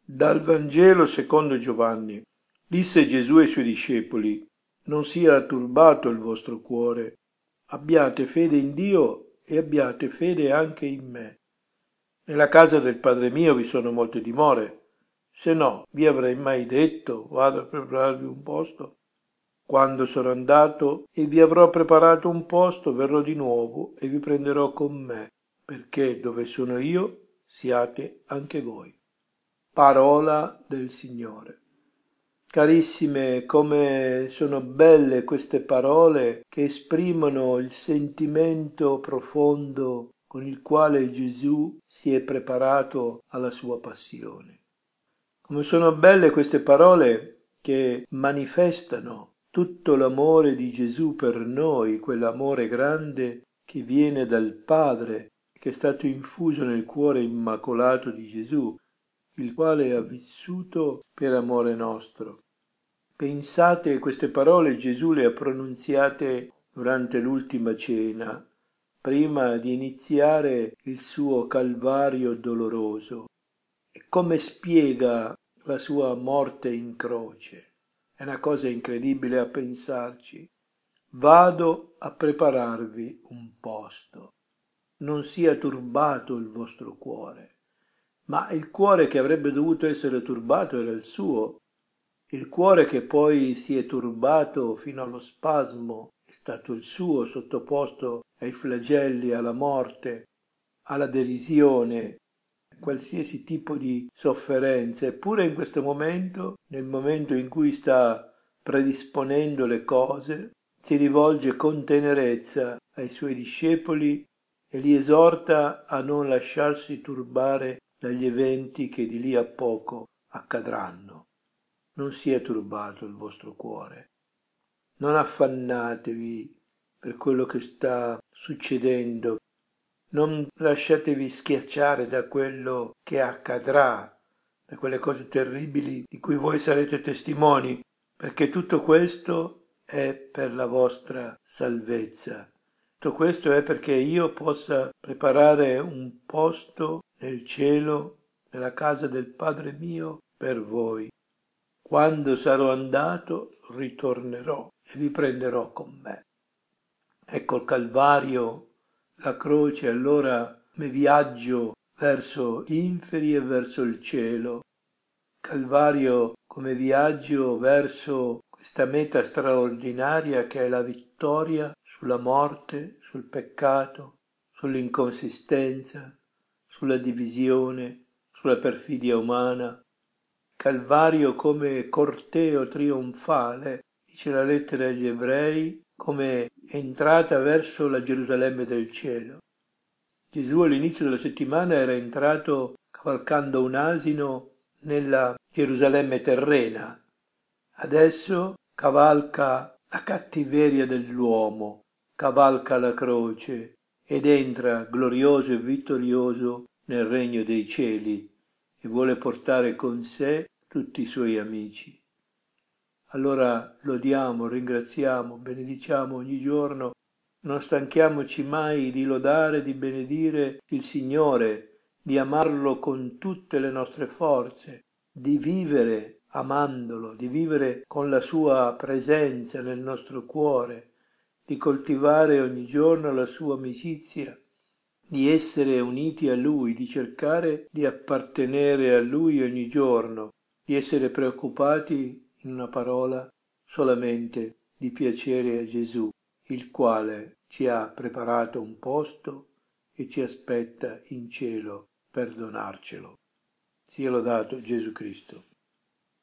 Dal Vangelo secondo Giovanni. Disse Gesù ai suoi discepoli: non sia turbato il vostro cuore, abbiate fede in Dio e abbiate fede anche in me. Nella casa del Padre mio vi sono molte dimore, se no vi avrei mai detto: vado a prepararvi un posto. Quando sono andato e vi avrò preparato un posto, verrò di nuovo e vi prenderò con me, perché dove sono io siate anche voi. Parola del Signore. Carissime, come sono belle queste parole che esprimono il sentimento profondo con il quale Gesù si è preparato alla sua passione. Come sono belle queste parole che manifestano tutto l'amore di Gesù per noi, quell'amore grande che viene dal Padre, che è stato infuso nel cuore immacolato di Gesù, il quale ha vissuto per amore nostro. Pensate, queste parole Gesù le ha pronunziate durante l'ultima cena, prima di iniziare il suo calvario doloroso. E come spiega la sua morte in croce? È una cosa incredibile a pensarci. Vado a prepararvi un posto. Non sia turbato il vostro cuore. Ma il cuore che avrebbe dovuto essere turbato era il suo. Il cuore che poi si è turbato fino allo spasmo è stato il suo, sottoposto ai flagelli, alla morte, alla derisione, qualsiasi tipo di sofferenza. Eppure in questo momento, nel momento in cui sta predisponendo le cose, si rivolge con tenerezza ai suoi discepoli e li esorta a non lasciarsi turbare dagli eventi che di lì a poco accadranno. Non sia turbato il vostro cuore. Non affannatevi per quello che sta succedendo. Non lasciatevi schiacciare da quello che accadrà, da quelle cose terribili di cui voi sarete testimoni, perché tutto questo è per la vostra salvezza. Tutto questo è perché io possa preparare un posto nel cielo, nella casa del Padre mio, per voi. Quando sarò andato, ritornerò e vi prenderò con me. Ecco il Calvario, la croce, allora come viaggio verso gli inferi e verso il cielo. Calvario come viaggio verso questa meta straordinaria che è la vittoria sulla morte, sul peccato, sull'inconsistenza, sulla divisione, sulla perfidia umana. Calvario come corteo trionfale, dice la lettera agli Ebrei, come entrata verso la Gerusalemme del cielo. Gesù all'inizio della settimana era entrato cavalcando un asino nella Gerusalemme terrena. Adesso cavalca la cattiveria dell'uomo, cavalca la croce ed entra glorioso e vittorioso nel regno dei cieli e vuole portare con sé tutti i suoi amici. Allora lodiamo, ringraziamo, benediciamo ogni giorno, non stanchiamoci mai di lodare, di benedire il Signore, di amarlo con tutte le nostre forze, di vivere amandolo, di vivere con la sua presenza nel nostro cuore, di coltivare ogni giorno la sua amicizia, di essere uniti a Lui, di cercare di appartenere a Lui ogni giorno, di essere preoccupati, in una parola, solamente di piacere a Gesù, il quale ci ha preparato un posto e ci aspetta in cielo per donarcelo. Sia lodato Gesù Cristo.